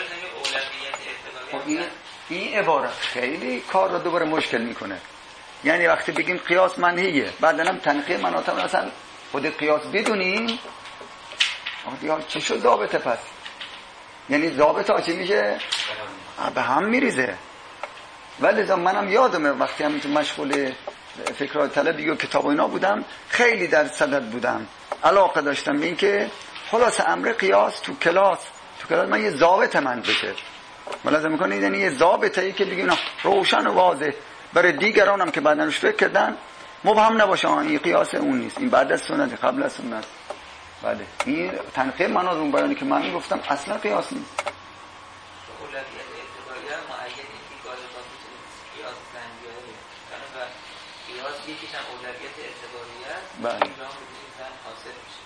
این عبارت خیلی کار رو دوباره مشکل میکنه. یعنی وقتی بگیم قیاس منهیه، بعد هم تنخیه مناط رو اصلا خود قیاس بدونیم، آقا چه شد ضابطه؟ پس یعنی ضابطه چی میشه؟ به هم میریزه. ولی منم یادمه وقتی هم تو مشغول فکرات طلبی و کتاب و اینا بودم، خیلی در صدد بودم، علاقه داشتم به این که خلاص امر قیاس تو کلاس من یه ضابطه من بشه. ملاحظه میکنید؟ یعنی یه ضابطه ای که بگیم روشن و واضح برای دیگرانم که بعدن روش فکر کردن مبهم نباشه. این قیاس اون نیست، این بعد از سنت، قبل از سنت. بله این تنقیه مناظ اون بیانی که من گفتم اصلا قیاس نیست. اولویت اعتباری هم معید این که گاهی قیاس زنگیاره قیاس یکیش هم اولویت اعتباریت بله. اینجا هم بودیم زن حاصل میشه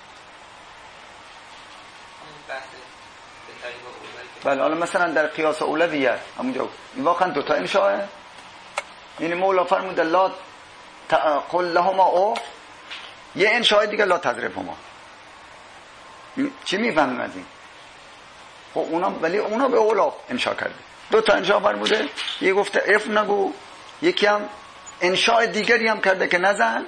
همون بحث بهتری با اولویت. بله حالا مثلا در قیاس اولویت همونجا واقعا دوتا انشاءه، یعنی مولا فرموده لا قل لهما او، یه انشاء دیگه لا تضربهما. چی میفهمیم از این؟ خب اونا به اولا انشاء کرده، دو تا انشاء فرموده، یه گفته اف نگو، یکی هم انشاء دیگری هم کرده که نزن.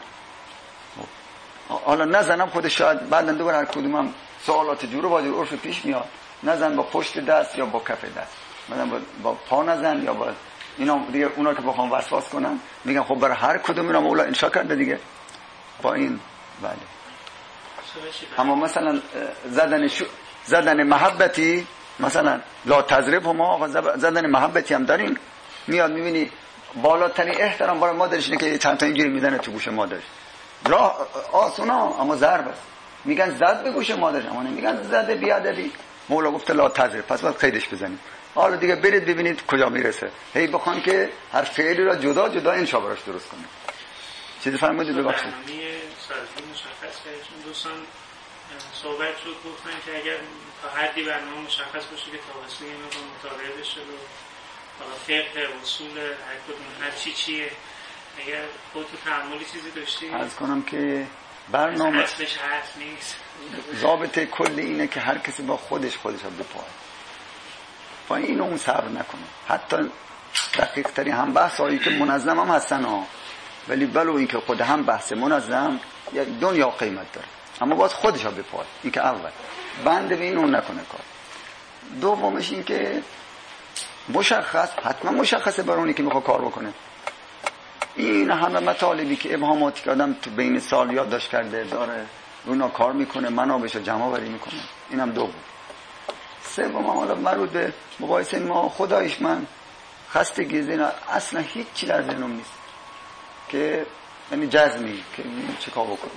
حالا نزنم خودش شاید بعداً دوباره هر کدوم هم سوالات جور و واجور عرف پیش میاد، نزن با پشت دست یا با کف دست، مثلا با پا نزن یا با اینا دیگه. اونا که بخوام وسواس کنن میگن خب برای هر کدوم اینا مولا انشاء کرده دیگه با این. بله اما مثلا زدن محبتی، مثلا لا تضرب هما، زدن محبتی هم داریم، میاد میبینی بالاترین احترام برای مادرش اینه که چند تا اینجوری میزنه تو گوش مادرش. راه آسونا اما ضرب است. میگن زد به گوش مادرش، اما نمیگن زده بیادبی. مولا گفته لا تضرب، پس باید قیدش بزنیم. حالا دیگه برید ببینید کجا میرسه. هی بخوان که هر فعلی را جدا جدا انشا براش درست کنه. چیزی فرمودید ببخشید. برنامه سازی مشخص کردن دوستان صحبت شد، گفتن که اگر تا حدی برنامه مشخص باشه که توسط اینو مطالعه بشه و حالا فقه اصول هر کدوم هر چیه، اگر خود تو تعاملی چیزی داشتی عرض کنم که برنامه اصلش هست نیست. ضابطه کلی اینه که هر کسی با خودش رو بپاید و اینو اون صبر نکنه. حتی دقیق تری هم بحث هایی که منظم هم هستن ها، ولی بلو این که خود هم بحث منظم یک دنیا قیمت داره، اما باید خودش رو بپاید. این که اول بند به این اون نکنه کار. دومش این که مشخص، حتما مشخصه برای اونی که میخواد کار بکنه. این همه مطالبی که ابهاماتی که آدم تو بین سال یادداشت کرده داره اونا کار میکنه، منابعش رو جمع آوری میکنه. اینم دوم. سوم حالا مربوط به مباحثه ما، خدایش من خستگی زینا اصلا هیچ چی در ذهنم نیست که یعنی جزمی که چه کار بکنم.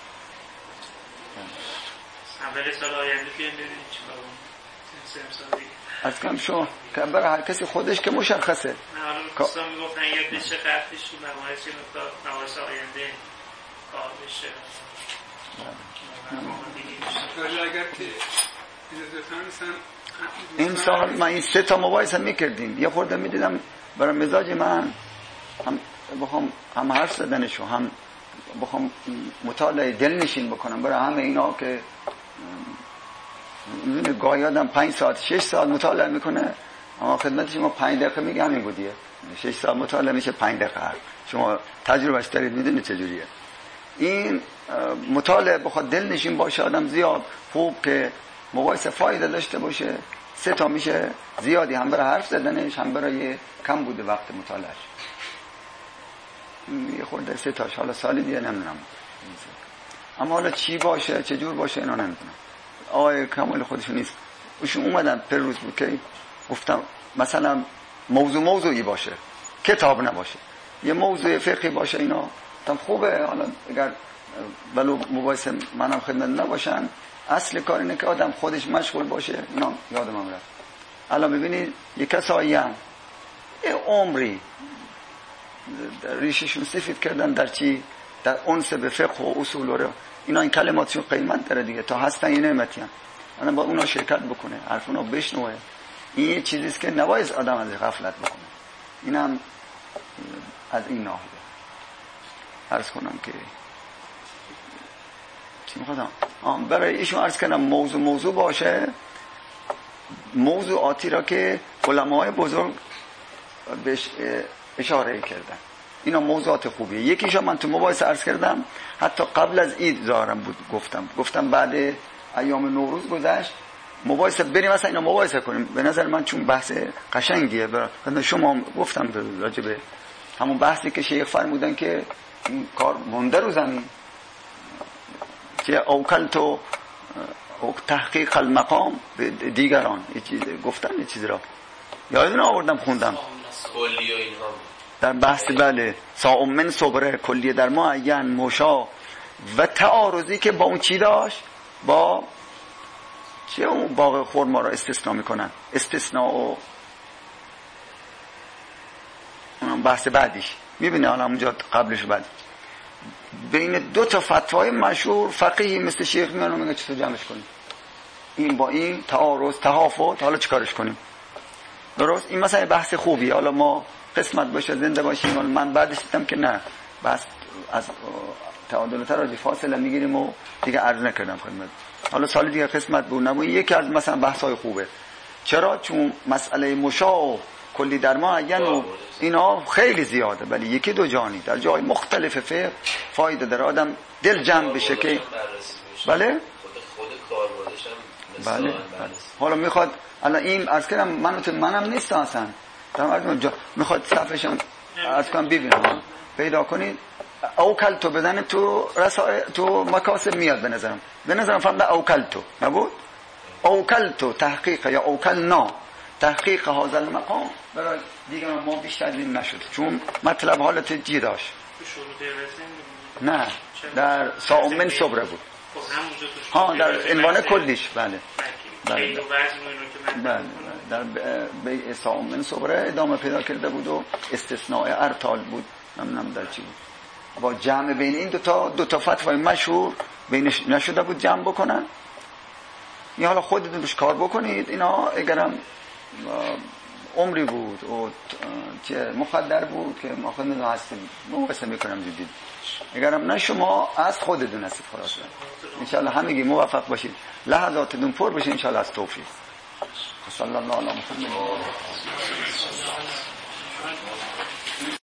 اول سال آینده بیان ببینیم چیکار کنیم. از کم شو که برای هر کسی خودش که مشخصه. نه حالا دوستان میگفتن اگر بشه قطعش تو مباحث مباحث آینده کار بشه. ولی اگر که این سال من این 3 تا مباحث هم میکردیم، یه خورده میدیدم برای مزاج من هم بخوام هم حرف زدنشو هم بخوام مطالعه دلنشین بکنم برای همه اینا که میدونه گاهی آدم 5 ساعت 6 ساعت مطالعه میکنه، اما خدمت شما 5 دقیقه میگم این بودیه. 6 ساعت مطالعه میشه 5 دقیقه. شما تجربهش دارید میدونید چجوریه. این مطالعه بخواد دلنشین باشه آدم زیاد خوب که مباحث فایده داشته باشه، 3 تا میشه زیادی، هم برای حرف زدنش هم برای کم بوده وقت مطالعهش. یه خورده 3 تاش حالا سالی دیگه نمیدونم، اما حالا چی باشه چه جور باشه اینا نمیدونم. آقای کمال خودشون نیست. اوشون اومدن پر روز بود که گفتم مثلا موضوعی باشه، کتاب نباشه، یه موضوع فقهی باشه، اینا تام خوبه. حالا اگر ولو مباحث منم خدمت نباشن، اصل کار اینه که آدم خودش مشغول باشه. اینا یادم رفت. الان ببینید یک کسایی هم یه عمری ریششون سفید کردن در چی؟ در انس به فقه و اصول و اینا. این کلماتشون قیمت داره دیگه، تا هستن این نعمتی هم انا با اونا شرکت بکنه، حرف اونا بشنوه. این یه چیزیست که نباید آدم از غفلت بکنه. اینم از این ناحیه عرض کنم که چی میخوادم برای ایشون عرض کنم موضوع باشه، موضوعاتی را که علماء بزرگ بهش اشاره کردن. اینا موضوعات خوبیه. یکیشو من تو مباحث عرض کردم، حتی قبل از عید ظاهرم بود گفتم بعد ایام نوروز گذشت مباحث بریم مثلا اینا مباحثه کنیم. به نظر من چون بحث قشنگیه، برای شما گفتم راجع به همون بحثی که شیخ فرمودن که این کار مونده رو زمین که اوکلت و تحقیق المقام به دیگران. یه چیز گفتن، یه چیز را یادتون آوردم خوندم کلیه اینها در بحث بله ساعم من صبره کلیه در معین مشا و تعارضی که با اون چی داشت، با چیه اون باغ خرما را استثناء میکنن، استثناء و اون بحث بعدیش میبینه. حالا اونجا قبلش بعد بین دو تا فتوای مشهور فقیهی مثل شیخ میانو میگه چطور جمعش کنیم، این با این تعارض تهافت، حالا چیکارش کنیم؟ درست؟ این مثلا بحث خوبیه، حالا ما قسمت باشه زنده باشیم. من بعدش دیدم که نه، بس از تعادل و تراجع فاصله میگیریم و دیگه عرض نکردم خدمت. حالا سال دیگه قسمت بود نبود. یکی از مثلا بحث‌های خوبه. چرا؟ چون مسئله مشاع و کلی درمان و اینا خیلی زیاده، ولی یکی دو جانی در جای مختلف فقه فایده داره آدم دل جمع بشه که بله خود کاربردش هم بله. حالا میخواد الان این عرض کردم منم نیست اصلا میخواد صفحشون عرض کنم ببینم پیدا کنید. اوکلتو بدن تو مکاسب میاد به نظرم فقط اوکلتو نبود، اوکلتو تحقیق یا اوکلنا تحقیق هذا المقام برای دیگه ما بیشتر این نشد چون مطلب حالت جی داشت. نه در ساعت من صبره بود. ها در عنوان کلیش بله در بیع ساعت من صبره ادامه پیدا کرده بود و استثناء ارتال بود، نمیدونم در چی بود. با جمع بین این دو تا فتوای مشهور بینش نشده بود جمع بکنن. این حالا خودتون روش کار بکنید. اینا اگرم عمری بود و چه مخدر بود که ما خودمون هستیم مقایسه میکنم جدید. اگرم نه شما از خودتون هستید. خلاص ان شاء الله همگی موفق باشید، لحظاتتون پر بشه ان شاء الله از توفیق. صلی الله علی محمد.